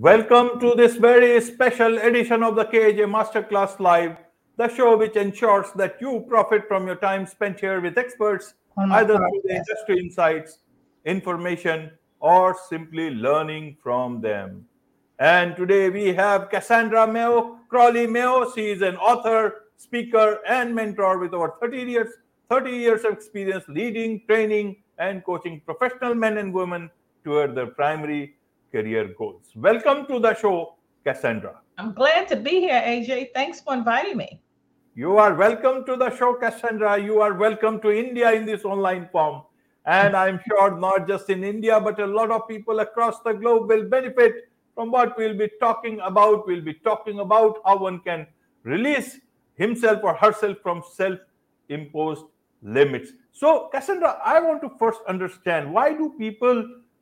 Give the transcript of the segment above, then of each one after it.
Welcome to this very special edition of the KJ Masterclass Live, the show which ensures that you profit from your time spent here with experts, On my either through the podcast. industry insights, information, or simply learning from them. And today we have Cassandra Mayo, Crawley Mayo. She is an author, speaker, and mentor with over 30 years of experience leading, training, and coaching professional men and women toward their primary career goals. Welcome to the show, Cassandra. I'm glad to be here, AJ. Thanks for inviting me. You are welcome to the show, Cassandra. You are welcome to India in this online form. And I'm sure not just in India, but a lot of people across the globe will benefit from what we'll be talking about. We'll be talking about how one can release himself or herself from self imposed limits. So, Cassandra, I want to first understand why do people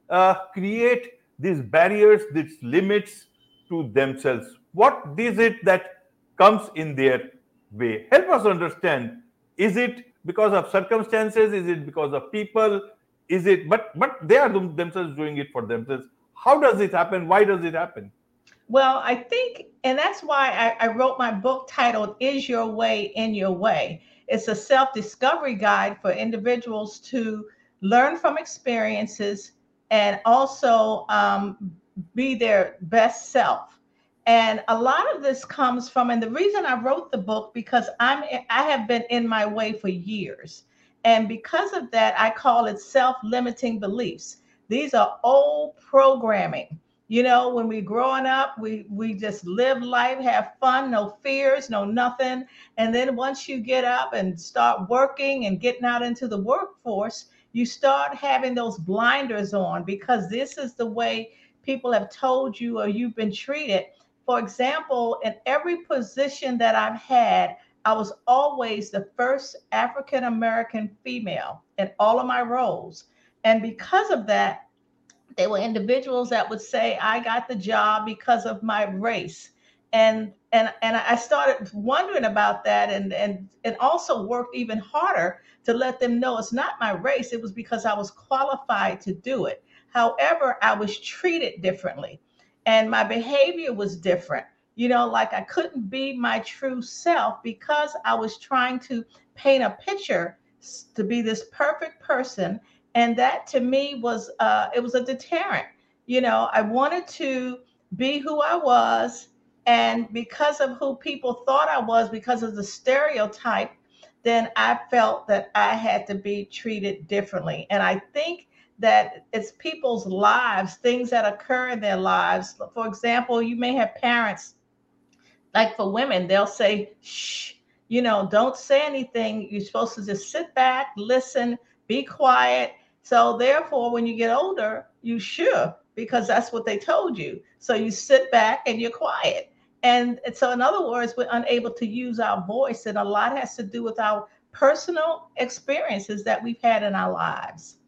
create these barriers, these limits to themselves? What is it that comes in their way? Help us understand. Is it because of circumstances? Is it because of people? Is it but they are themselves doing it for themselves? How does it happen? Why does it happen? Well, I think, and that's why I wrote my book titled Is Your Way in Your Way? It's a self discovery guide for individuals to learn from experiences and also be their best self. And a lot of this comes from, and the reason I wrote the book because I have been in my way for years, and because of that, I call it self-limiting beliefs. These are old programming. When we growing up, we just live life, have fun, no fears, no nothing. And then once you get up and start working and getting out into the workforce, you start having those blinders on because this is the way people have told you or you've been treated. For example, in every position that I've had, I was always the first African American female in all of my roles. And because of that, they were individuals that would say I got the job because of my race. And I started wondering about that and also worked even harder to let them know it's not my race. It was because I was qualified to do it. However, I was treated differently and my behavior was different. Like I couldn't be my true self because I was trying to paint a picture to be this perfect person, and that to me was it was a deterrent. I wanted to be who I was, and because of who people thought I was, because of the stereotype, then I felt that I had to be treated differently. And I think that it's people's lives, things that occur in their lives. For example, you may have parents, like for women, they'll say, shh, don't say anything. You're supposed to just sit back, listen, be quiet. So therefore, when you get older, you should, because that's what they told you. So you sit back and you're quiet. And so, in other words, we're unable to use our voice, and a lot has to do with our personal experiences that we've had in our lives.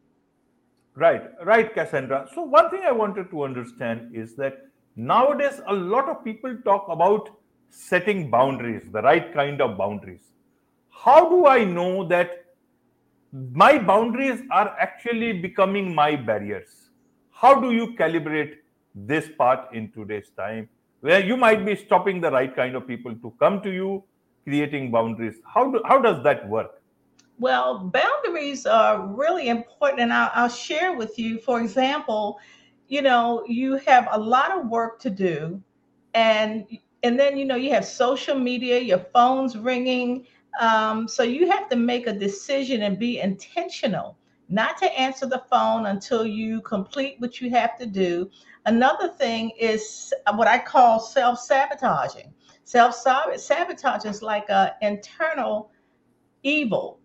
Right, Cassandra. So one thing I wanted to understand is that nowadays a lot of people talk about setting boundaries, the right kind of boundaries. How do I know that my boundaries are actually becoming my barriers? How do you calibrate this part in today's time where you might be stopping the right kind of people to come to you, creating boundaries? How does that work? Well, boundaries are really important, and I'll share with you. For example, you have a lot of work to do, and and then you have social media, your phone's ringing, so you have to make a decision and be intentional, not to answer the phone until you complete what you have to do. Another thing is what I call self-sabotaging. Self-sabotage is like a internal evil.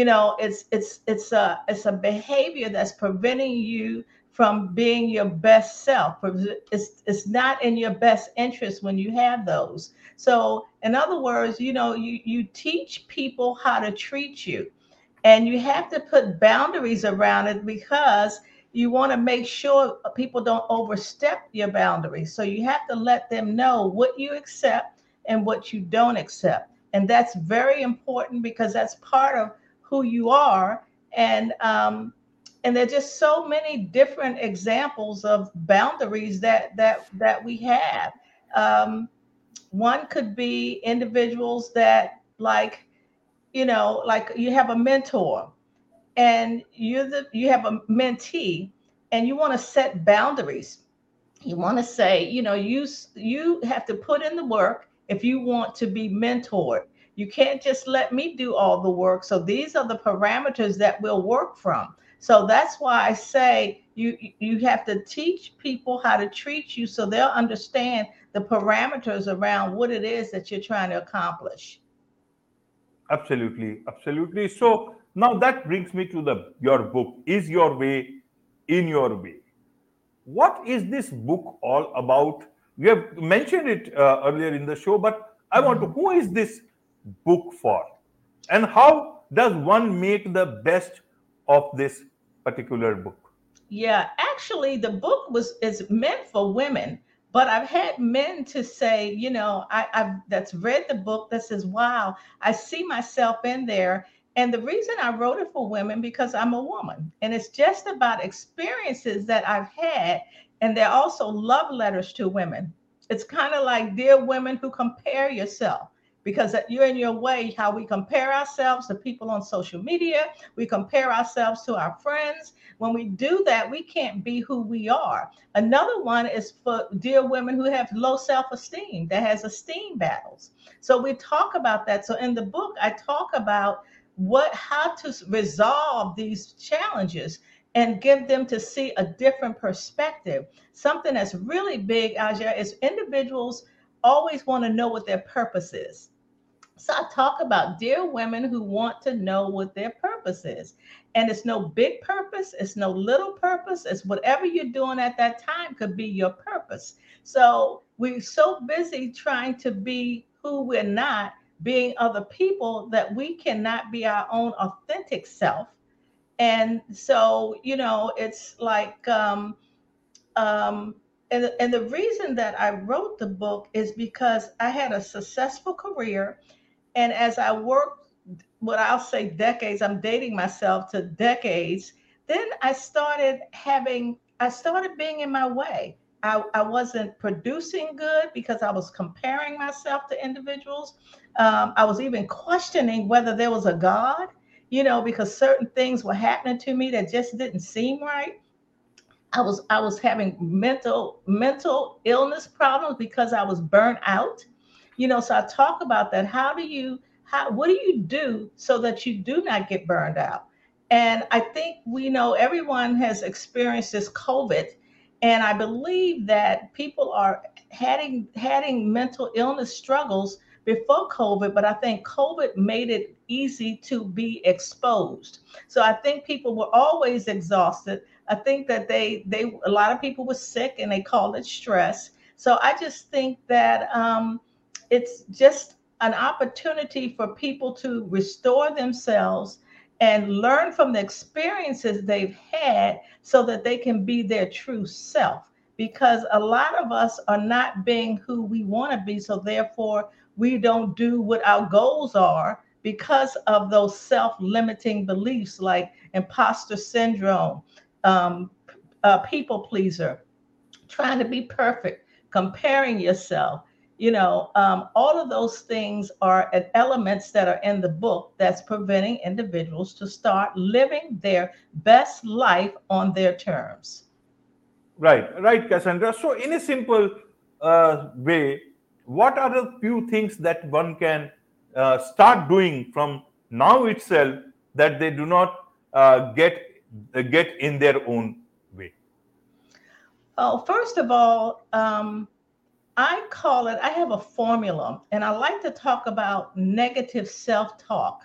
It's a behavior that's preventing you from being your best self. It's not in your best interest when you have those. So in other words, you teach people how to treat you, and you have to put boundaries around it because you want to make sure people don't overstep your boundaries. So you have to let them know what you accept and what you don't accept. And that's very important because that's part of who you are. And and there's just so many different examples of boundaries that we have. Um, One could be individuals that, like, like you have a mentor and you have a mentee, and you want to set boundaries. You want to say, you have to put in the work if you want to be mentored. You can't just let me do all the work. So these are the parameters that we'll work from. So that's why I say you have to teach people how to treat you so they'll understand the parameters around what it is that you're trying to accomplish. Absolutely, absolutely. So now that brings me to the your book, Is Your Way in Your Way. What is this book all about? You have mentioned it earlier in the show, but I want to, Mhm. who is this book for? And how does one make the best of this particular book? Yeah, actually, the book is meant for women, but I've had men to say, I've that's read the book that says, "Wow, I see myself in there." And the reason I wrote it for women because I'm a woman, and it's just about experiences that I've had, and they're also love letters to women. It's kind of like, dear women who compare yourself. Because you're in your way, how we compare ourselves to people on social media, we compare ourselves to our friends. When we do that, we can't be who we are. Another one is for dear women who have low self-esteem, that has esteem battles. So we talk about that. So in the book, I talk about how to resolve these challenges and give them to see a different perspective. Something that's really big, Aja, is individuals always want to know what their purpose is. So I talk about dear women who want to know what their purpose is. And it's no big purpose, it's no little purpose, it's whatever you're doing at that time could be your purpose. So we're so busy trying to be who we're not, being other people, that we cannot be our own authentic self. And so, it's like, um, and the reason that I wrote the book is because I had a successful career, and as I worked, what I'll say decades, I'm dating myself to decades, then I started being in my way. I wasn't producing good because I was comparing myself to individuals. I was even questioning whether there was a God, because certain things were happening to me that just didn't seem right. I was having mental illness problems because I was burnt out. So I talk about that. What do you do so that you do not get burned out? And I think we know everyone has experienced this COVID, and I believe that people are having mental illness struggles before COVID, but I think COVID made it easy to be exposed. So I think people were always exhausted. I think that they a lot of people were sick and they called it stress. So I just think that it's just an opportunity for people to restore themselves and learn from the experiences they've had so that they can be their true self. Because a lot of us are not being who we want to be. So therefore, we don't do what our goals are because of those self limiting beliefs like imposter syndrome, um, people pleaser, trying to be perfect, comparing yourself. All of those things are elements that are in the book that's preventing individuals to start living their best life on their terms. Right, right, Cassandra. So, in a simple way, what are the few things that one can start doing from now itself that they do not get in their own way? Oh, first of all, I have a formula, and I like to talk about negative self talk,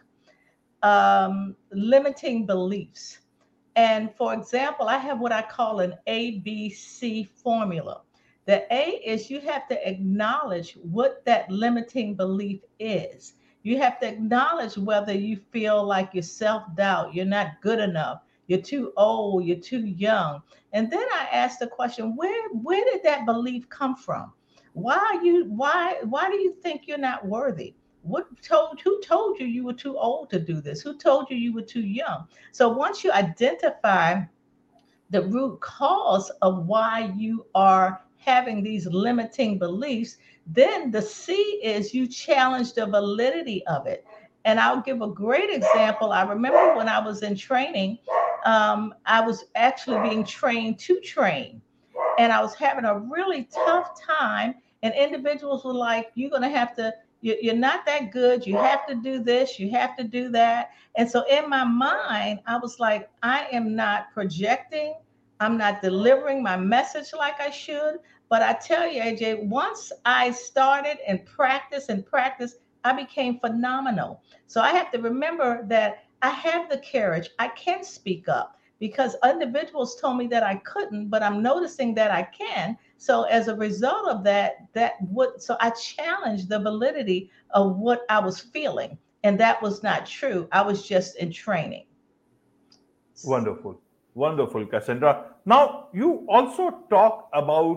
limiting beliefs. And for example, I have what I call an ABC formula. The A is you have to acknowledge what that limiting belief is. You have to acknowledge whether you feel like you're self doubt, you're not good enough, you're too old, you're too young. And then I ask the question, where did that belief come from? Why do you think you're not worthy? who told you you were too old to do this? Who told you you were too young? So once you identify the root cause of why you are having these limiting beliefs, then the C is you challenge the validity of it. And I'll give a great example. I remember when I was in training, I was actually being trained to train, and I was having a really tough time. And individuals were like, "You're going to have to, you're not that good. You have to do this, you have to do that." And so in my mind, I was like, I am not projecting, I'm not delivering my message like I should. But I tell you, AJ, once I started and practice, I became phenomenal. So I have to remember that I have the courage, I can speak up because individuals told me that I couldn't, but I'm noticing that I can. So as a result of that, so I challenged the validity of what I was feeling, and that was not true. I was just in training. Wonderful, wonderful, Cassandra. Now, you also talk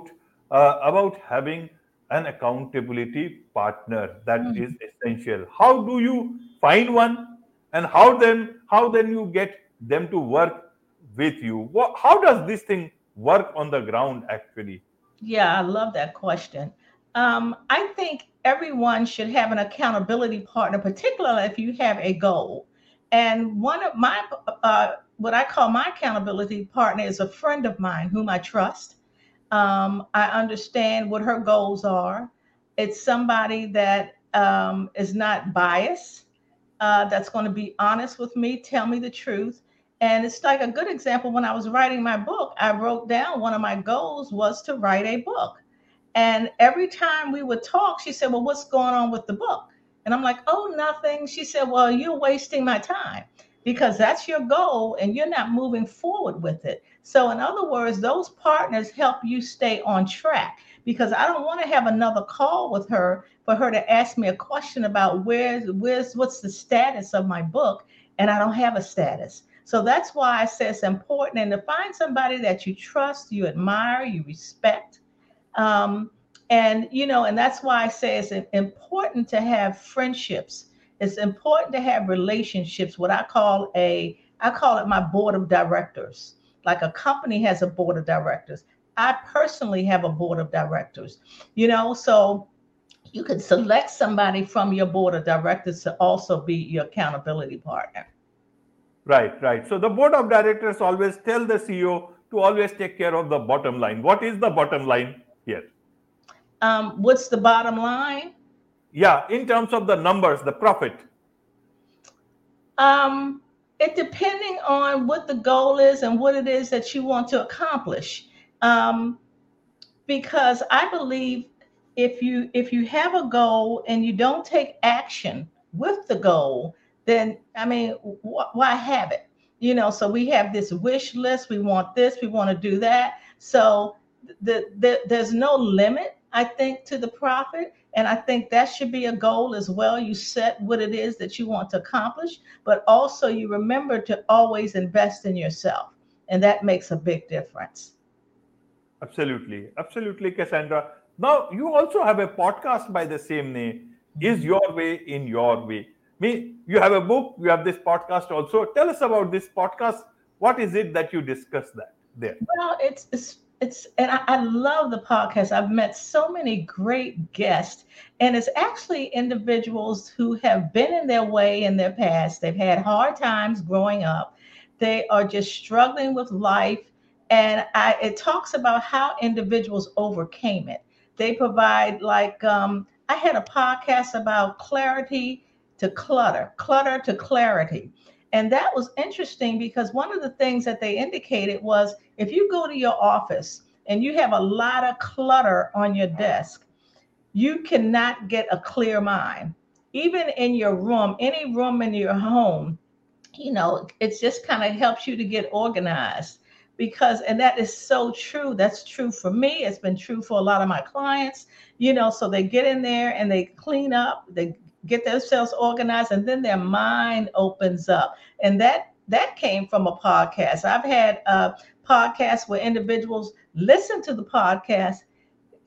about having an accountability partner that is Mm. essential. How do you find one, and how then you get them to work with you? How does this thing work on the ground actually? Yeah, I love that question. I think everyone should have an accountability partner, particularly if you have a goal. And one of my, what I call my accountability partner is a friend of mine whom I trust. I understand what her goals are. It's somebody that is not biased, that's going to be honest with me, tell me the truth. And it's like a good example. When I was writing my book, I wrote down one of my goals was to write a book. And every time we would talk, she said, "Well, what's going on with the book?" And I'm like, "Oh, nothing." She said, "Well, you're wasting my time because that's your goal and you're not moving forward with it." So, in other words, those partners help you stay on track because I don't want to have another call with her for her to ask me a question about what's the status of my book, and I don't have a status. So that's why I say it's important and to find somebody that you trust, you admire, you respect, um, and that's why I say it's important to have friendships. It's important to have relationships. I call it my board of directors. Like a company has a board of directors. I personally have a board of directors. So you can select somebody from your board of directors to also be your accountability partner. Right, right. So the board of directors always tell the CEO to always take care of the bottom line. What is the bottom line here? What's the bottom line? Yeah, in terms of the numbers, the profit. Um, it depending on what the goal is and what it is that you want to accomplish. Um, because I believe if you have a goal and you don't take action with the goal, then I mean, why have it? So we have this wish list. We want this. We want to do that. So there's no limit, I think, to the profit. And I think that should be a goal as well. You set what it is that you want to accomplish, but also you remember to always invest in yourself. And that makes a big difference. Absolutely, absolutely, Cassandra. Now, you also have a podcast by the same name, Is Your Way in Your Way. You have a book, you have this podcast also. Tell us about this podcast. What is it that you discuss that there? Well, and I love the podcast. I've met so many great guests, and it's actually individuals who have been in their way in their past. They've had hard times growing up. They are just struggling with life, and it talks about how individuals overcame it. They provide I had a podcast about clarity to clutter, clutter to clarity. And that was interesting because one of the things that they indicated was if you go to your office and you have a lot of clutter on your desk, you cannot get a clear mind. Even in your room, any room in your home, it just kind of helps you to get organized and that is so true. That's true for me. It's been true for a lot of my clients, so they get in there and they clean up, they get themselves organized, and then their mind opens up. And that came from a podcast. I've had podcasts where individuals listen to the podcast,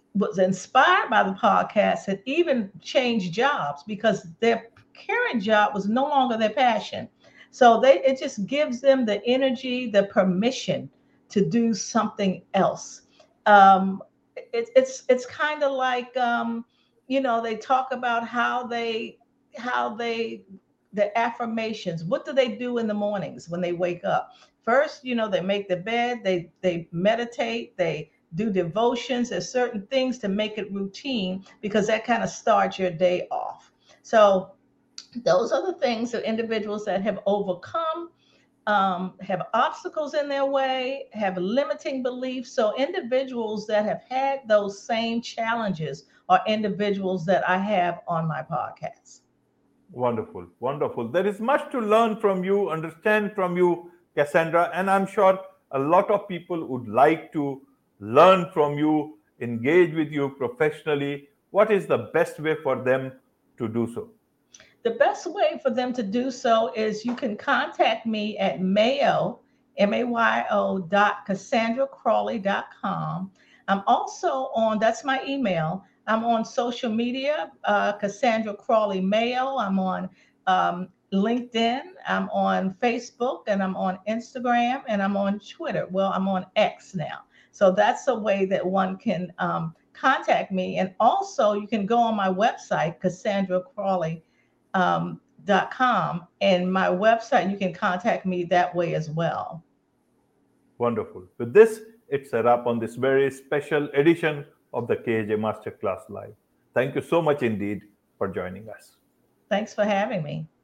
was inspired by the podcast had even changed jobs because their current job was no longer their passion. So it just gives them the energy, the permission to do something else. Um, it's kind of like they talk about how they the affirmations. What do they do in the mornings when they wake up? First, they make the bed, they meditate, they do devotions. There's certain things to make it routine because that kind of starts your day off. So those are the things that individuals that have overcome, have obstacles in their way, have limiting beliefs. So individuals that have had those same challenges are individuals that I have on my podcast. Wonderful, wonderful. There is much to learn from you, understand from you, Cassandra, and I'm sure a lot of people would like to learn from you, engage with you professionally. What is the best way for them to do so? The best way for them to do so is you can contact me at Mayo, MAYO CassandraCrawley.com. I'm also that's my email. I'm on social media, Cassandra Crawley Mayo. I'm on LinkedIn. I'm on Facebook, and I'm on Instagram, and I'm on Twitter. Well, I'm on X now. So that's a way that one can contact me. And also, you can go on my website, CassandraCrawley.com, and my website. You can contact me that way as well. Wonderful. With this, it's a wrap on this very special edition of the KJ Masterclass Live. Thank you so much indeed for joining us. Thanks for having me.